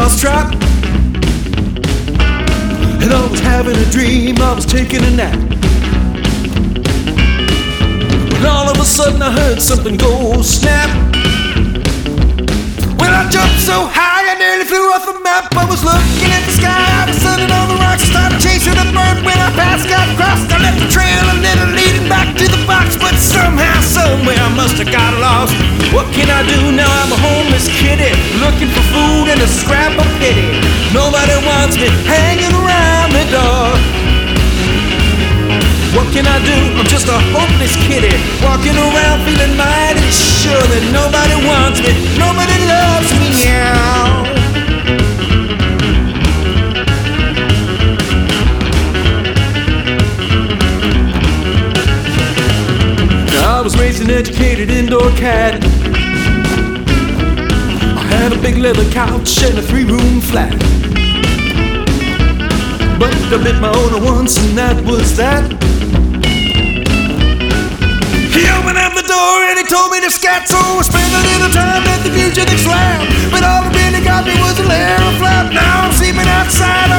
mousetrap. And I was having a dream, I was taking a nap. When all of a sudden I heard something go snap. When I jumped so high I nearly flew off the map. I was looking at the sky, I was standing on the rocks. I started chasing a bird when I passed got crossed. I left the trail a little leading back to the box, but somehow, somewhere I must have got lost. What can I do now? I'm a homeless kitty, looking for food and a scrap of pity. Nobody wants me hanging around the door. What can I do? I'm just a hopeless kitty, walking around feeling mighty sure that nobody wants me, nobody loves me now. Now I was raised an educated indoor cat. I had a big leather couch and a 3-room flat. But I bit my owner once and that was that. He opened up the door and he told me to scat, so I spent a little time at the fugitive slab. But all that really got me was a layer of flap. Now I'm sleeping outside